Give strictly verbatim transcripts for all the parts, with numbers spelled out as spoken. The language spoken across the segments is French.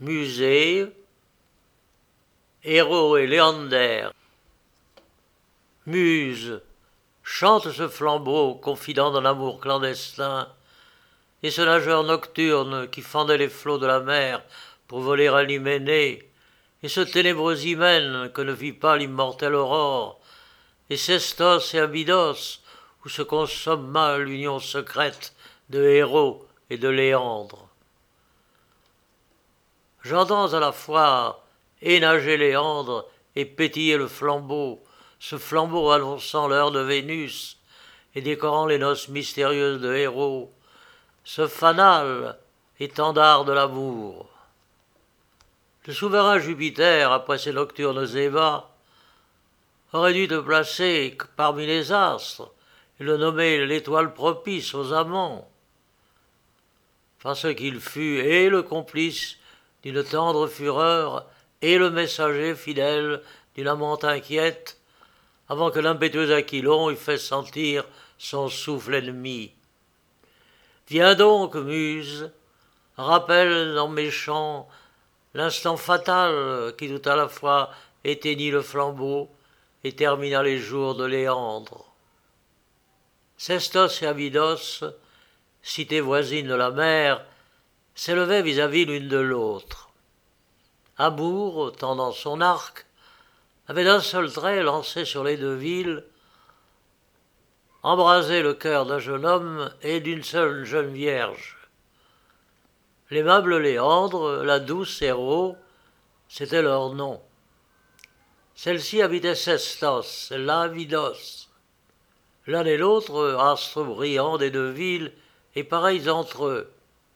Musée, Héros et Léander. Muse, chante ce flambeau, confident d'un amour clandestin, et ce nageur nocturne qui fendait les flots de la mer pour voler à l'hyménée, et ce ténébreux hymen que ne vit pas l'immortelle aurore, et Sestos et Abydos, où se consomma l'union secrète de Héros et de Léandre. J'entends à la fois énager Léandre et pétiller le flambeau, ce flambeau annonçant l'heure de Vénus et décorant les noces mystérieuses de Héros, ce fanal étendard de l'amour. Le souverain Jupiter, après ses nocturnes ébats, aurait dû te placer parmi les astres et le nommer l'étoile propice aux amants, parce qu'il fut et le complice d'une tendre fureur et le messager fidèle d'une amante inquiète, avant que l'impétueux Aquilon eût fait sentir son souffle ennemi. Viens donc, muse, rappelle dans mes chants l'instant fatal qui tout à la fois éteignit le flambeau et termina les jours de Léandre. Sestos et Abydos, cités voisines de la mer, s'élevaient vis-à-vis l'une de l'autre. Amour, tendant son arc, avait d'un seul trait lancé sur les deux villes, embrasé le cœur d'un jeune homme et d'une seule jeune vierge. L'aimable Léandre, la douce Héros, c'était leur nom. Celle-ci habitait Sestos, celle-là Abydos. L'un et l'autre, astres brillants des deux villes, et pareils entre eux.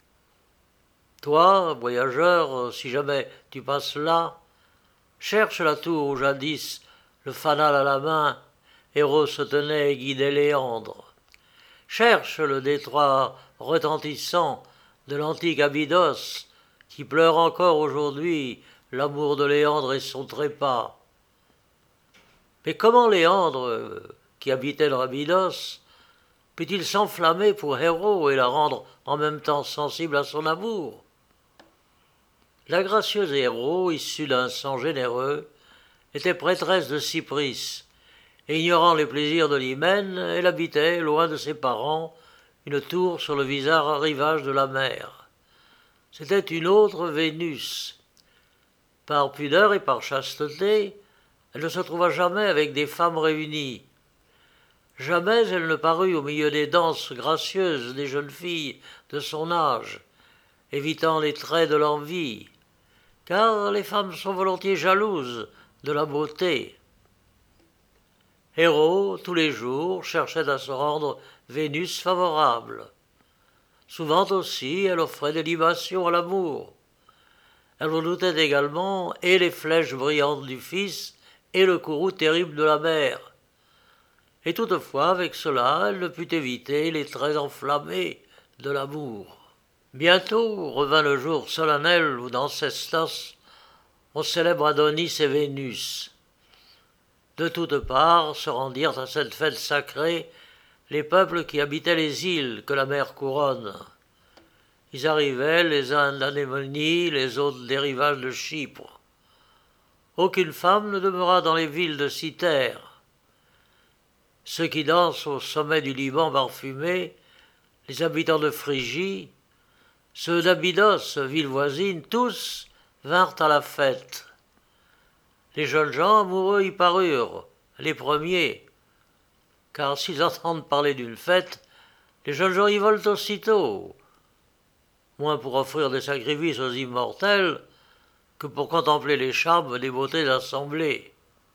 Toi, voyageur, si jamais tu passes là, cherche la tour où jadis, le fanal à la main, Héros se tenait et guidait Léandre. Cherche le détroit retentissant de l'antique Abydos, qui pleure encore aujourd'hui l'amour de Léandre et son trépas. Mais comment Léandre, qui habitait dans Abydos, peut-il s'enflammer pour Héros et la rendre en même temps sensible à son amour? La gracieuse Héros, issue d'un sang généreux, était prêtresse de Cypris, et ignorant les plaisirs de l'hymen, elle habitait, loin de ses parents, une tour sur le bizarre rivage de la mer. C'était une autre Vénus. Par pudeur et par chasteté, elle ne se trouva jamais avec des femmes réunies. Jamais elle ne parut au milieu des danses gracieuses des jeunes filles de son âge, évitant les traits de l'envie, car les femmes sont volontiers jalouses de la beauté. Héros, tous les jours, cherchait à se rendre Vénus favorable. Souvent aussi, elle offrait des libations à l'amour. Elle redoutait également et les flèches brillantes du fils et le courroux terrible de la mer. Et toutefois, avec cela, elle ne put éviter les traits enflammés de l'amour. Bientôt revint le jour solennel où dans Sestos on célèbre Adonis et Vénus. De toutes parts se rendirent à cette fête sacrée les peuples qui habitaient les îles que la mer couronne. Ils arrivaient les uns d'Anémonie, les autres des rivages de Chypre. Aucune femme ne demeura dans les villes de Cythère. Ceux qui dansent au sommet du Liban parfumé, les habitants de Phrygie, ceux d'Abydos, ville voisine, tous vinrent à la fête. Les jeunes gens amoureux y parurent, les premiers, car s'ils entendent parler d'une fête, les jeunes gens y volent aussitôt, moins pour offrir des sacrifices aux immortels que pour contempler les charmes des beautés assemblées.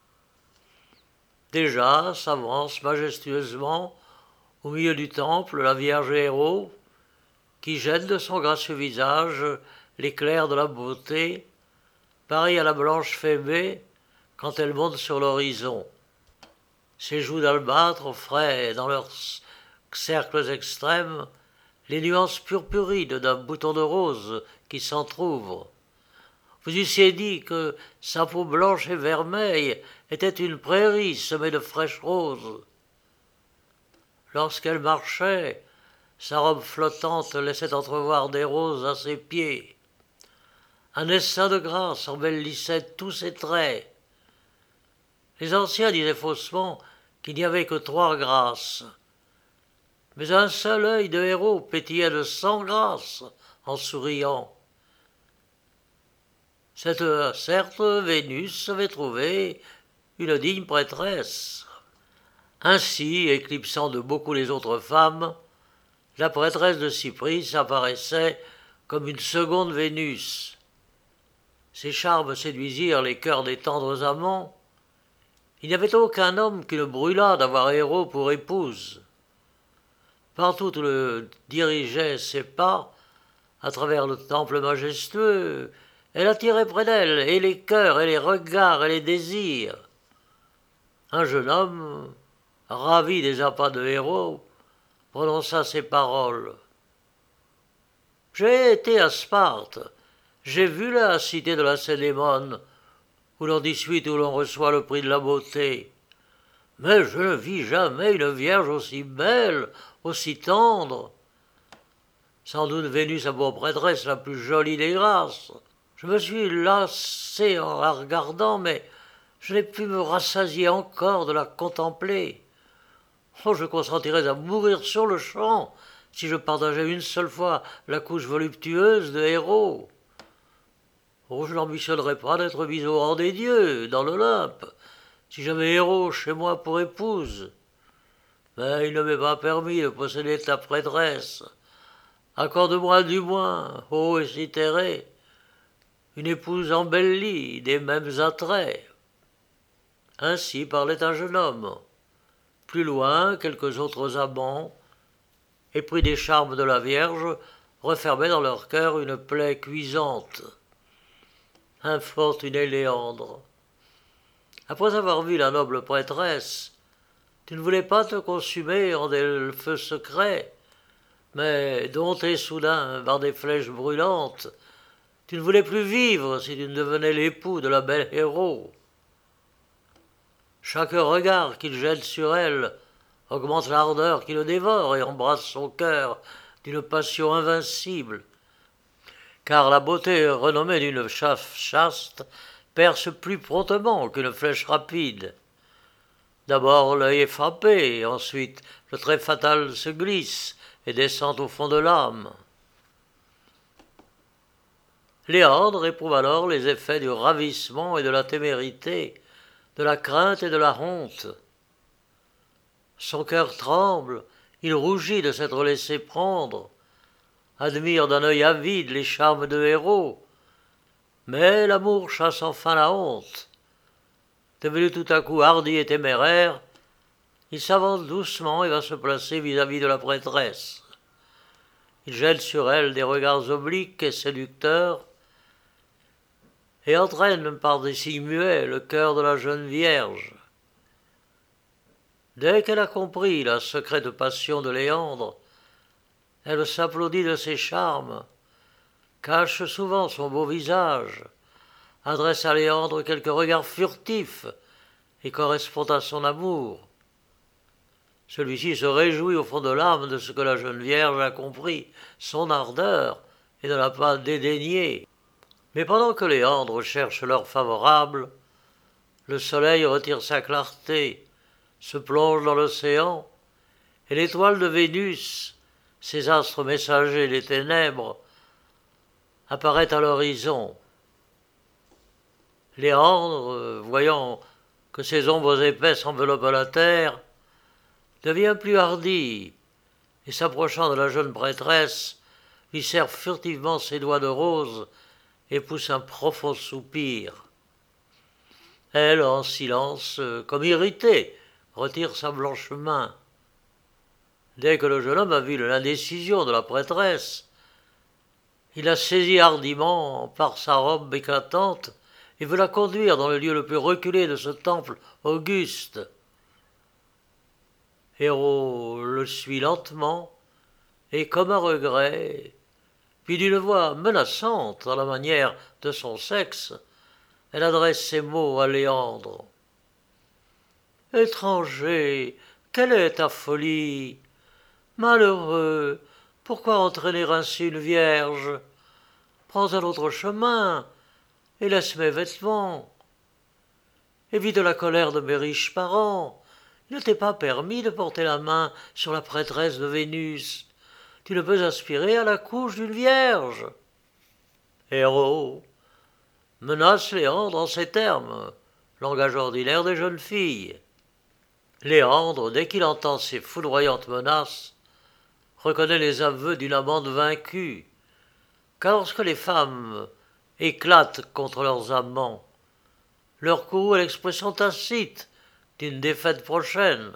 Déjà s'avance majestueusement au milieu du temple la Vierge Héros, qui jette de son gracieux visage l'éclair de la beauté, pareil à la blanche Phébé quand elle monte sur l'horizon. Ses joues d'albâtre offraient, dans leurs cercles extrêmes, les nuances purpurides d'un bouton de rose qui s'entr'ouvre. Vous eussiez dit que sa peau blanche et vermeille était une prairie semée de fraîches roses. Lorsqu'elle marchait, sa robe flottante laissait entrevoir des roses à ses pieds. Un essaim de grâce embellissait tous ses traits. Les anciens disaient faussement qu'il n'y avait que trois grâces. Mais un seul œil de héros pétillait de cent grâces en souriant. Cette, certes, Vénus avait trouvé une digne prêtresse. Ainsi, éclipsant de beaucoup les autres femmes, la prêtresse de Cypris apparaissait comme une seconde Vénus. Ses charmes séduisirent les cœurs des tendres amants. Il n'y avait aucun homme qui ne brûlât d'avoir Héros pour épouse. Partout où le dirigeaient ses pas, à travers le temple majestueux, elle attirait près d'elle et les cœurs, et les regards, et les désirs. Un jeune homme, ravi des appas de Héros, prononça ces paroles. « J'ai été à Sparte, j'ai vu la cité de la Célémone, où l'on dispute, où l'on reçoit le prix de la beauté. Mais je ne vis jamais une vierge aussi belle, aussi tendre. Sans doute Vénus a pour prêtresse la plus jolie des grâces. Je me suis lassé en la regardant, mais je n'ai pu me rassasier encore de la contempler. Oh, je consentirais à mourir sur le champ si je partageais une seule fois la couche voluptueuse de Héros. Oh, je n'ambitionnerais pas d'être mis au rang des dieux, dans l'Olympe, si j'avais Héros chez moi pour épouse. Mais il ne m'est pas permis de posséder ta prêtresse. Accorde-moi du moins, ô Écythéré, une épouse embellie des mêmes attraits. » Ainsi parlait un jeune homme. Plus loin, quelques autres amants, épris des charmes de la Vierge, refermaient dans leur cœur une plaie cuisante. Infortuné Léandre, après avoir vu la noble prêtresse, tu ne voulais pas te consumer en des feux secrets, mais dompté soudain par des flèches brûlantes, tu ne voulais plus vivre si tu ne devenais l'époux de la belle Héros. Chaque regard qu'il jette sur elle augmente l'ardeur qui le dévore et embrasse son cœur d'une passion invincible. Car la beauté renommée d'une chasse chaste perce plus promptement qu'une flèche rapide. D'abord l'œil est frappé, ensuite le trait fatal se glisse et descend au fond de l'âme. Léandre éprouve alors les effets du ravissement et de la témérité, de la crainte et de la honte. Son cœur tremble, il rougit de s'être laissé prendre, admire d'un œil avide les charmes de Héros, mais l'amour chasse enfin la honte. Devenu tout à coup hardi et téméraire, il s'avance doucement et va se placer vis-à-vis de la prêtresse. Il jette sur elle des regards obliques et séducteurs, et entraîne par des signes muets le cœur de la jeune Vierge. Dès qu'elle a compris la secrète passion de Léandre, elle s'applaudit de ses charmes, cache souvent son beau visage, adresse à Léandre quelques regards furtifs et correspond à son amour. Celui-ci se réjouit au fond de l'âme de ce que la jeune Vierge a compris, son ardeur, et ne l'a pas dédaigné. Mais pendant que Léandre cherche l'heure favorable, le soleil retire sa clarté, se plonge dans l'océan, et l'étoile de Vénus, ses astres messagers des ténèbres, apparaît à l'horizon. Léandre, voyant que ces ombres épaisses enveloppent la terre, devient plus hardi, et s'approchant de la jeune prêtresse, lui serre furtivement ses doigts de rose et pousse un profond soupir. Elle, en silence, comme irritée, retire sa blanche main. Dès que le jeune homme a vu l'indécision de la prêtresse, il la saisit hardiment par sa robe éclatante et veut la conduire dans le lieu le plus reculé de ce temple auguste. Héros le suit lentement et, comme un regret, puis d'une voix menaçante à la manière de son sexe, elle adresse ces mots à Léandre. « Étranger, quelle est ta folie? Malheureux, pourquoi entraîner ainsi une vierge? Prends un autre chemin, et laisse mes vêtements. Évite la colère de mes riches parents. Il ne t'est pas permis de porter la main sur la prêtresse de Vénus. Tu ne peux aspirer à la couche d'une vierge. Héros menace Léandre en ces termes, langage ordinaire des jeunes filles. Léandre, dès qu'il entend ces foudroyantes menaces, reconnaît les aveux d'une amante vaincue, car lorsque les femmes éclatent contre leurs amants, leur courroux est l'expression tacite d'une défaite prochaine.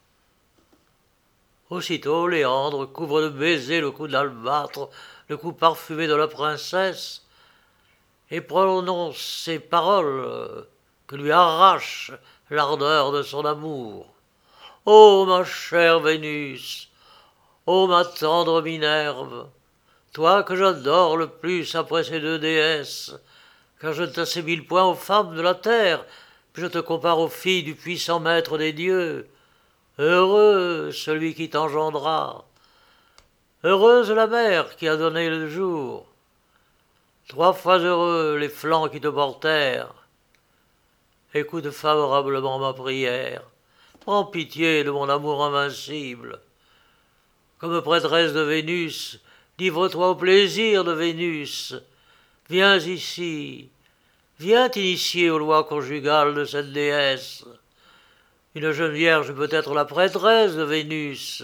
Aussitôt, Léandre couvre de baisers le cou d'albâtre, le cou parfumé de la princesse, et prononce ces paroles que lui arrache l'ardeur de son amour. Ô ma chère Vénus, ô ma tendre Minerve, toi que j'adore le plus après ces deux déesses, car je ne t'assimile point aux femmes de la terre, puis je te compare aux filles du puissant maître des dieux. Heureux celui qui t'engendra, heureuse la mère qui a donné le jour, trois fois heureux les flancs qui te portèrent. Écoute favorablement ma prière, prends pitié de mon amour invincible. Comme prêtresse de Vénus, livre-toi au plaisir de Vénus. Viens ici, viens t'initier aux lois conjugales de cette déesse. Une jeune vierge peut être la prêtresse de Vénus.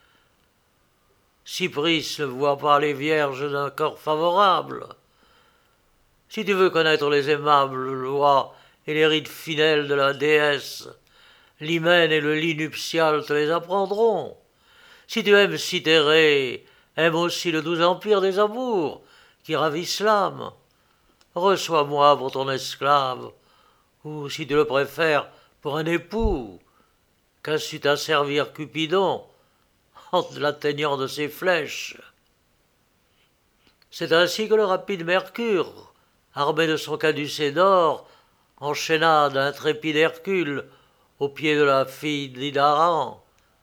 Cypris ne voit pas les vierges d'un corps favorable. Si tu veux connaître les aimables lois et les rites fidèles de la déesse, l'hymen et le lit nuptial te les apprendront. Si tu aimes Cythérée, aime aussi le doux empire des amours qui ravissent l'âme. Reçois-moi pour ton esclave, ou si tu le préfères, pour un époux, qu'a su t'asservir Cupidon en l'atteignant de ses flèches. C'est ainsi que le rapide Mercure, armé de son caducée d'or, enchaîna d'intrépide Hercule au pied de la fille d'Hidaran.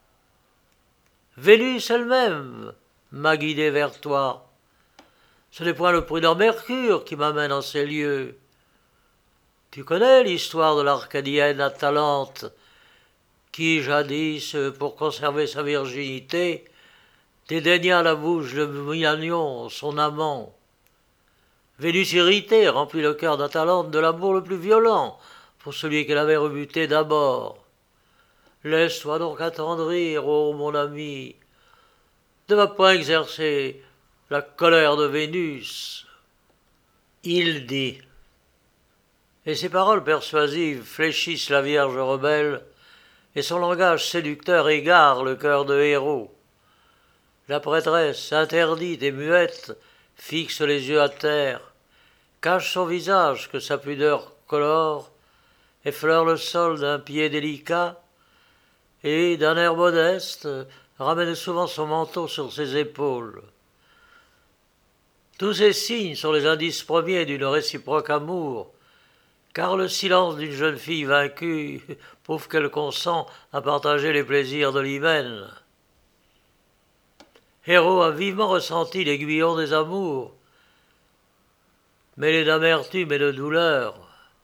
Vénus elle-même m'a guidé vers toi. Ce n'est point le prudent Mercure qui m'amène en ces lieux. Tu connais l'histoire de l'Arcadienne Atalante, qui, jadis, pour conserver sa virginité, dédaigna la bouche de Milanion, son amant. Vénus irritée remplit le cœur d'Atalante de l'amour le plus violent pour celui qu'elle avait rebuté d'abord. Laisse-toi donc attendrir, ô mon ami, ne va point exercer la colère de Vénus. Il dit, et ses paroles persuasives fléchissent la Vierge rebelle, et son langage séducteur égare le cœur de héros. La prêtresse, interdite et muette, fixe les yeux à terre, cache son visage que sa pudeur colore, effleure le sol d'un pied délicat, et, d'un air modeste, ramène souvent son manteau sur ses épaules. Tous ces signes sont les indices premiers d'une réciproque amour, car le silence d'une jeune fille vaincue prouve qu'elle consent à partager les plaisirs de l'hymen. Héros a vivement ressenti l'aiguillon des amours, mêlé d'amertume et de douleur.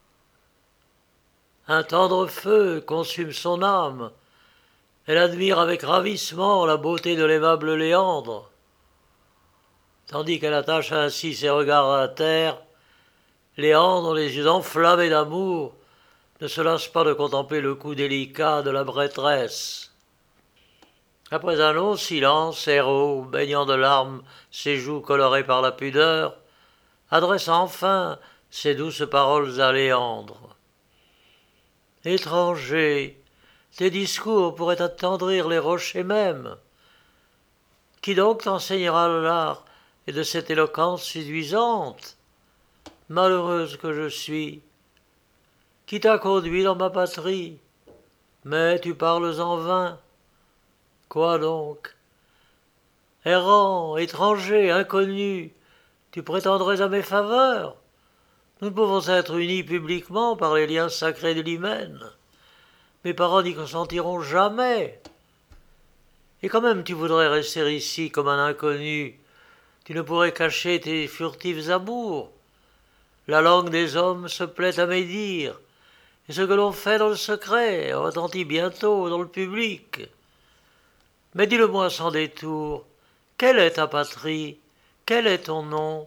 Un tendre feu consume son âme. Elle admire avec ravissement la beauté de l'aimable Léandre. Tandis qu'elle attache ainsi ses regards à la terre, Léandre, les yeux enflammés d'amour, ne se lasse pas de contempler le cou délicat de la prêtresse. Après un long silence, Héros, baignant de larmes ses joues colorées par la pudeur, adresse enfin ces douces paroles à Léandre. « Étranger, tes discours pourraient attendrir les rochers mêmes. Qui donc t'enseignera l'art et de cette éloquence séduisante? Malheureuse que je suis, qui t'a conduit dans ma patrie? Mais tu parles en vain. Quoi donc? Errant, étranger, inconnu, tu prétendrais à mes faveurs? Nous ne pouvons être unis publiquement par les liens sacrés de l'hymen. Mes parents n'y consentiront jamais. Et quand même tu voudrais rester ici comme un inconnu, tu ne pourrais cacher tes furtifs amours. La langue des hommes se plaît à médire, et ce que l'on fait dans le secret retentit bientôt dans le public. Mais dis-le-moi sans détour, quelle est ta patrie? Quel est ton nom?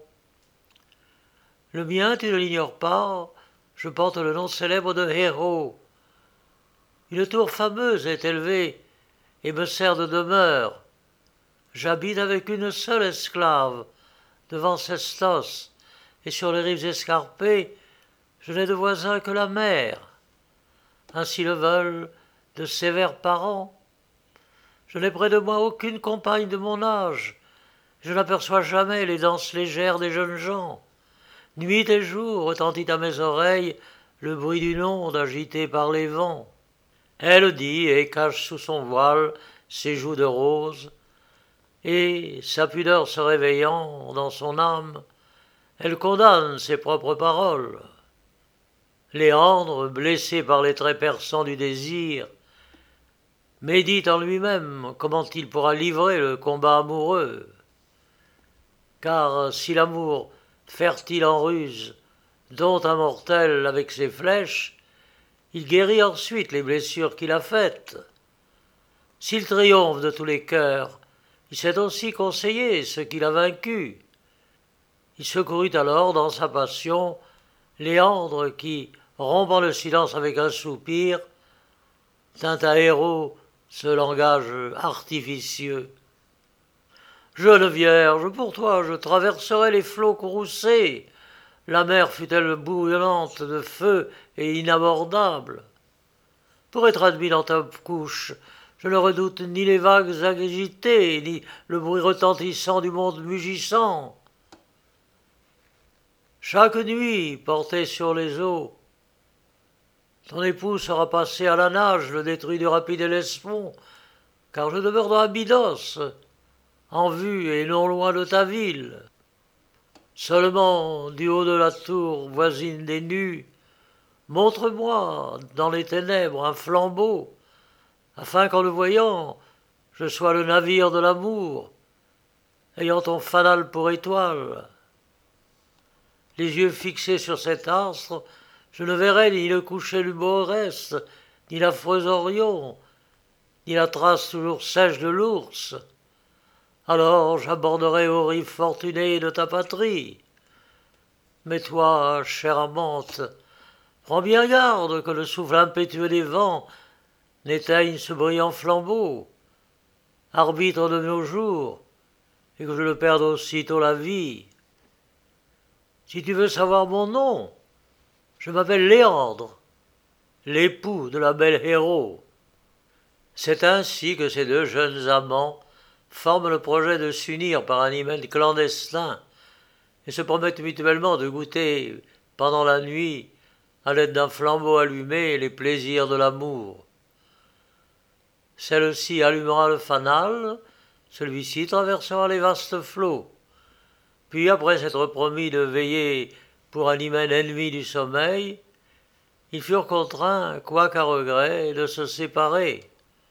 Le mien, tu ne l'ignores pas, je porte le nom célèbre de Héros. Une tour fameuse est élevée et me sert de demeure. J'habite avec une seule esclave, devant Sestos, et sur les rives escarpées, je n'ai de voisin que la mer. Ainsi le veulent de sévères parents. Je n'ai près de moi aucune compagne de mon âge. Je n'aperçois jamais les danses légères des jeunes gens. Nuit et jour retentit à mes oreilles le bruit d'une onde agitée par les vents. Elle dit et cache sous son voile ses joues de rose, et, sa pudeur se réveillant dans son âme, elle condamne ses propres paroles. Léandre, blessé par les traits perçants du désir, médite en lui-même comment il pourra livrer le combat amoureux. Car si l'amour, fertile en ruse, dompte un mortel avec ses flèches, il guérit ensuite les blessures qu'il a faites. S'il triomphe de tous les cœurs, il sait aussi conseiller ceux qu'il a vaincus. Il secourut alors dans sa passion Léandre qui, rompant le silence avec un soupir, tint à Héros ce langage artificieux. Jeune vierge, pour toi je traverserai les flots courroucés, la mer fut-elle bouillonnante de feu et inabordable. Pour être admis dans ta couche, je ne redoute ni les vagues agitées, ni le bruit retentissant du monde mugissant. Chaque nuit, porté sur les eaux, ton époux sera passé à la nage, le détruit du rapide Hellespont, car je demeure dans Abydos, en vue et non loin de ta ville. Seulement, du haut de la tour voisine des nus, montre-moi dans les ténèbres un flambeau, afin qu'en le voyant, je sois le navire de l'amour, ayant ton fanal pour étoile. Les yeux fixés sur cet astre, je ne verrai ni le coucher du Bohorès, ni l'affreux Orion, ni la trace toujours sèche de l'ours. Alors j'aborderai aux rives fortunées de ta patrie. Mais toi, chère amante, prends bien garde que le souffle impétueux des vents n'éteigne ce brillant flambeau, arbitre de nos jours, et que je ne perde aussitôt la vie. Si tu veux savoir mon nom, je m'appelle Léandre, l'époux de la belle Héros. C'est ainsi que ces deux jeunes amants forment le projet de s'unir par un hymen clandestin et se promettent mutuellement de goûter, pendant la nuit, à l'aide d'un flambeau allumé, les plaisirs de l'amour. Celle-ci allumera le fanal, celui-ci traversera les vastes flots. Puis, après s'être promis de veiller pour un hymen ennemi du sommeil, ils furent contraints, quoiqu'à regret, de se séparer.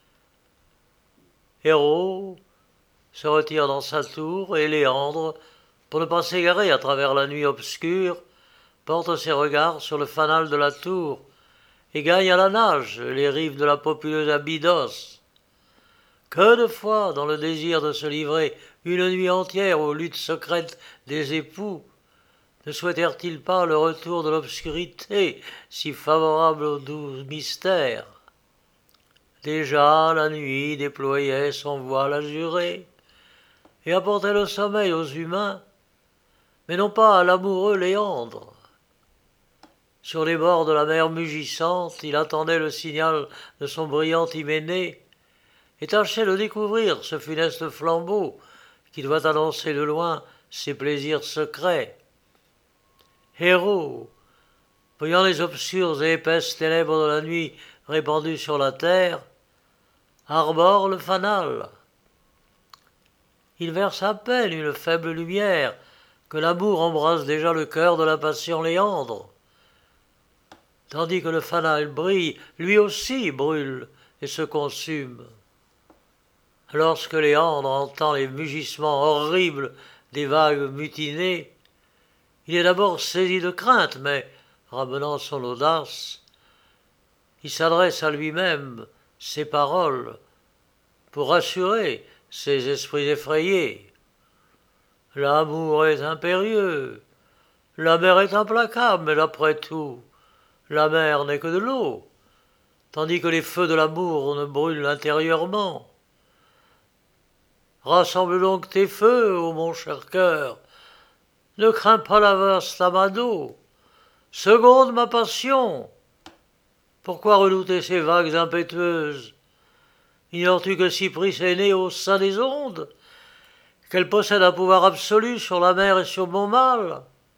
Héros se retire dans sa tour, et Léandre, pour ne pas s'égarer à travers la nuit obscure, porte ses regards sur le fanal de la tour et gagne à la nage les rives de la populeuse Abydos. Que de fois, dans le désir de se livrer une nuit entière aux luttes secrètes des époux, ne souhaitèrent-ils pas le retour de l'obscurité si favorable aux doux mystères? Déjà la nuit déployait son voile azuré et apportait le sommeil aux humains, mais non pas à l'amoureux Léandre. Sur les bords de la mer mugissante, il attendait le signal de son brillant hyménée et tâchait de découvrir ce funeste flambeau qui doit annoncer de loin ses plaisirs secrets. Héros, voyant les obscures et épaisses ténèbres de la nuit répandues sur la terre, arbore le fanal. Il verse à peine une faible lumière que l'amour embrasse déjà le cœur de l'impatient Léandre. Tandis que le fanal brille, lui aussi brûle et se consume. Lorsque Léandre entend les mugissements horribles des vagues mutinées, il est d'abord saisi de crainte, mais, ramenant son audace, il s'adresse à lui-même ces paroles pour rassurer ces esprits effrayés. L'amour est impérieux, la mer est implacable, mais d'après tout, la mer n'est que de l'eau, tandis que les feux de l'amour ne brûlent intérieurement. Rassemble donc tes feux, ô mon cher cœur, ne crains pas la vaste amas d'eau, seconde ma passion. Pourquoi redouter ces vagues impétueuses? Ignores-tu que Cypris est née au sein des ondes, qu'elle possède un pouvoir absolu sur la mer et sur mon mal?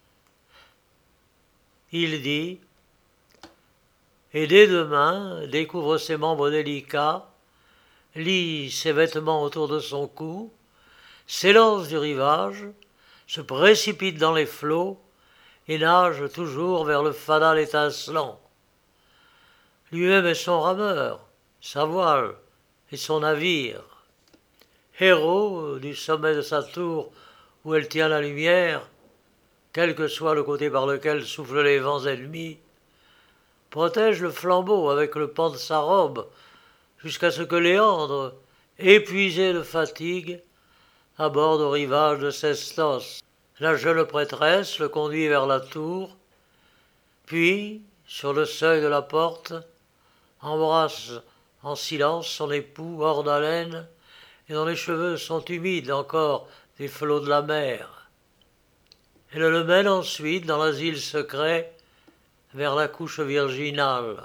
Il dit, et dès demain découvre ses membres délicats, lie ses vêtements autour de son cou, s'élance du rivage, se précipite dans les flots et nage toujours vers le fanal étincelant. Lui-même est son rameur, sa voile et son navire. Héros du sommet de sa tour où elle tient la lumière, quel que soit le côté par lequel soufflent les vents ennemis, protège le flambeau avec le pan de sa robe, jusqu'à ce que Léandre, épuisé de fatigue, aborde au rivage de Sestos. La jeune prêtresse le conduit vers la tour, puis, sur le seuil de la porte, embrasse en silence son époux hors d'haleine et dont les cheveux sont humides encore des flots de la mer. Elle le mène ensuite dans l'asile secret vers la couche virginale.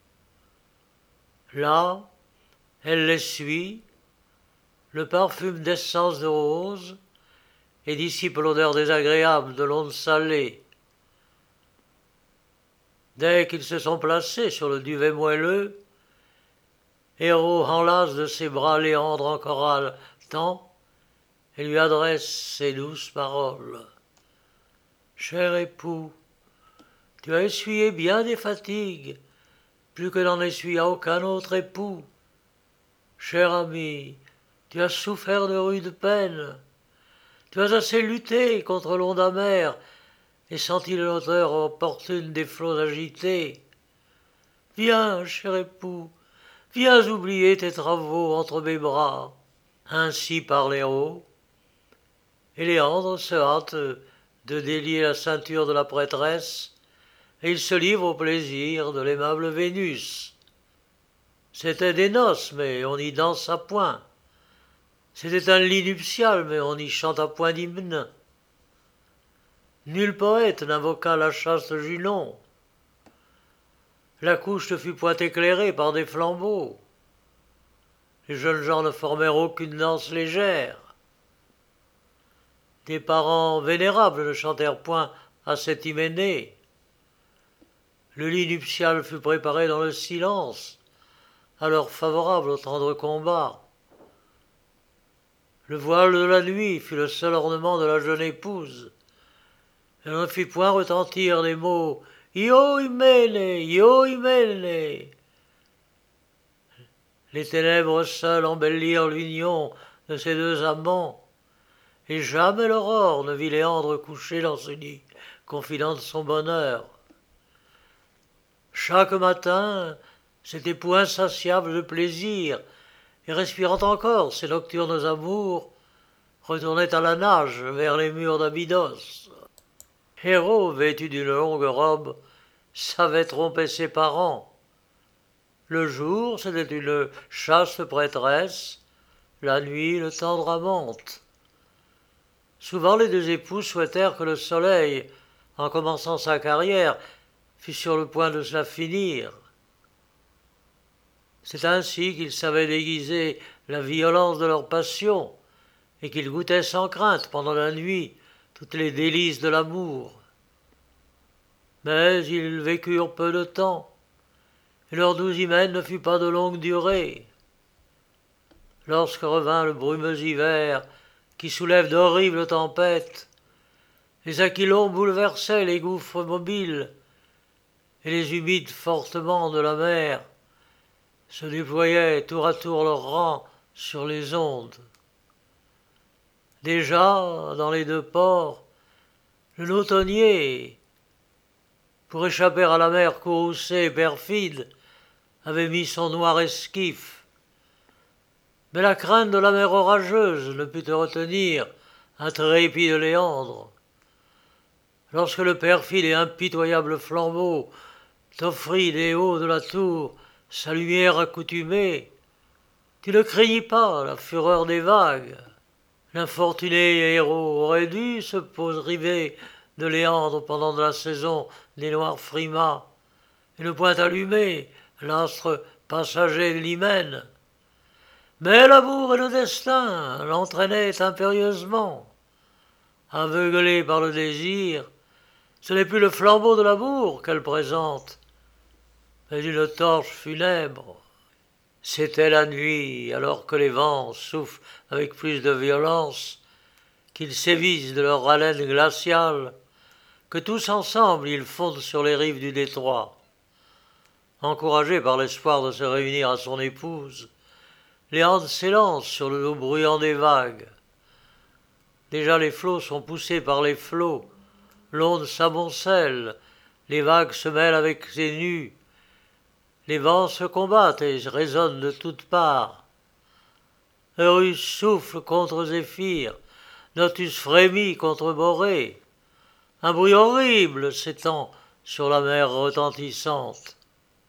Là, elle l'essuie, le parfume d'essence de rose et dissipe l'odeur désagréable de l'onde salée. Dès qu'ils se sont placés sur le duvet moelleux, Héros enlace de ses bras Léandre encore haletant et lui adresse ces douces paroles. Cher époux, tu as essuyé bien des fatigues, plus que n'en essuya aucun autre époux. Cher ami, tu as souffert de rudes peines, tu as assez lutté contre l'onde amère et senti l'odeur opportune des flots agités. Viens, cher époux, viens oublier tes travaux entre mes bras. Ainsi parle Héros, et Léandre se hâte de délier la ceinture de la prêtresse, et il se livre au plaisir de l'aimable Vénus. C'était des noces, mais on y danse à point. C'était un lit nuptial, mais on y chante à point d'hymne. Nul poète n'invoqua la chaste Junon. La couche ne fut point éclairée par des flambeaux. Les jeunes gens ne formèrent aucune danse légère. Des parents vénérables ne chantèrent point à cette hyménée. Le lit nuptial fut préparé dans le silence, alors favorable au tendre combat. Le voile de la nuit fut le seul ornement de la jeune épouse. Elle ne fit point retentir les mots « Io Hymene, Io Hymene ». Les ténèbres seules embellirent l'union de ces deux amants, et jamais l'aurore ne vit Léandre couché dans ce lit, confident de son bonheur. Chaque matin, cet époux insatiable de plaisir, et respirant encore ses nocturnes amours, retournait à la nage vers les murs d'Abydos. Héros, vêtu d'une longue robe, savait tromper ses parents. Le jour, c'était une chaste prêtresse, la nuit, le tendre amante. Souvent, les deux époux souhaitèrent que le soleil, en commençant sa carrière, fût sur le point de se la finir. C'est ainsi qu'ils savaient déguiser la violence de leur passion, et qu'ils goûtaient sans crainte pendant la nuit toutes les délices de l'amour. Mais ils vécurent peu de temps, et leur douce hymen ne fut pas de longue durée. Lorsque revint le brumeux hiver, qui soulève d'horribles tempêtes, les aquilons bouleversaient les gouffres mobiles, et les humides fortements de la mer se déployaient tour à tour leurs rangs sur les ondes. Déjà, dans les deux ports, le nautonnier, pour échapper à la mer courroucée et perfide, avait mis son noir esquif. Mais la crainte de la mer orageuse ne put retenir intrépide Léandre. Lorsque le perfide et impitoyable flambeau t'offrit des hauts de la tour sa lumière accoutumée, tu ne craignis pas la fureur des vagues. L'infortuné héros aurait dû se river de Léandre pendant la saison des noirs frimas, et ne point allumer l'astre passager de l'hymen. Mais l'amour et le destin l'entraînaient impérieusement. Aveuglée par le désir, ce n'est plus le flambeau de l'amour qu'elle présente, mais une torche funèbre. C'était la nuit, alors que les vents soufflent avec plus de violence, qu'ils sévissent de leur haleine glaciale, que tous ensemble ils fondent sur les rives du détroit. Encouragé par l'espoir de se réunir à son épouse, Léandre s'élance sur le dos bruyant des vagues. Déjà les flots sont poussés par les flots, l'onde s'amoncelle, les vagues se mêlent avec ses nus, les vents se combattent et résonnent de toutes parts. Eurus souffle contre Zéphyr, Notus frémit contre Borée. Un bruit horrible s'étend sur la mer retentissante.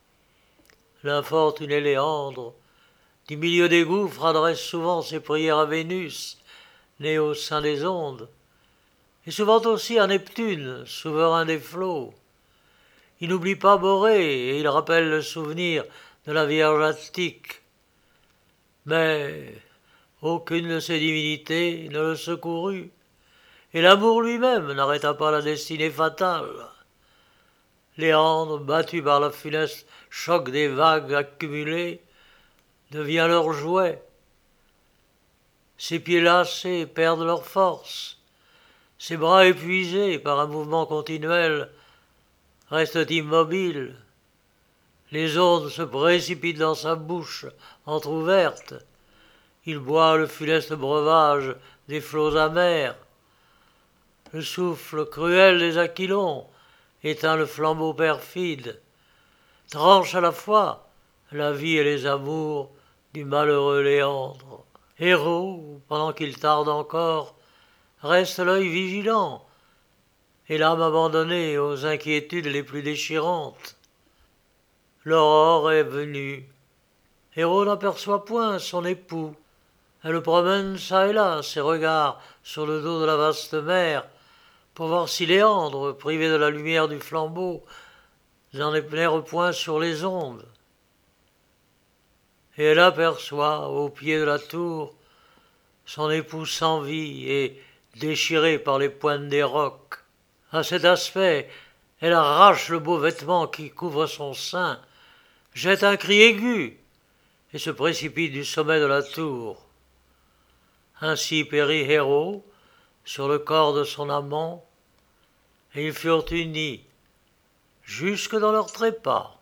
L'infortuné Léandre, du milieu des gouffres, adresse souvent ses prières à Vénus, née au sein des ondes, et souvent aussi à Neptune, souverain des flots. Il n'oublie pas Borée et il rappelle le souvenir de la Vierge Attique. Mais aucune de ces divinités ne le secourut, et l'amour lui-même n'arrêta pas la destinée fatale. Léandre, battu par le funeste choc des vagues accumulées, devient leur jouet. Ses pieds lassés perdent leur force, ses bras épuisés par un mouvement continuel restent immobiles. Les ondes se précipitent dans sa bouche entr'ouverte. Il boit le funeste breuvage des flots amers. Le souffle cruel des aquilons éteint le flambeau perfide, tranche à la fois la vie et les amours du malheureux Léandre. Héros, pendant qu'il tarde encore, reste l'œil vigilant et l'âme abandonnée aux inquiétudes les plus déchirantes. L'aurore est venue. Héros n'aperçoit point son époux. Elle promène çà et là ses regards sur le dos de la vaste mer pour voir si Léandre, privé de la lumière du flambeau, n'en éclaire point sur les ondes. Et elle aperçoit, au pied de la tour, son époux sans vie et déchiré par les pointes des rocs. À cet aspect, elle arrache le beau vêtement qui couvre son sein, jette un cri aigu et se précipite du sommet de la tour. Ainsi périt Héros sur le corps de son amant, et ils furent unis jusque dans leurs trépas.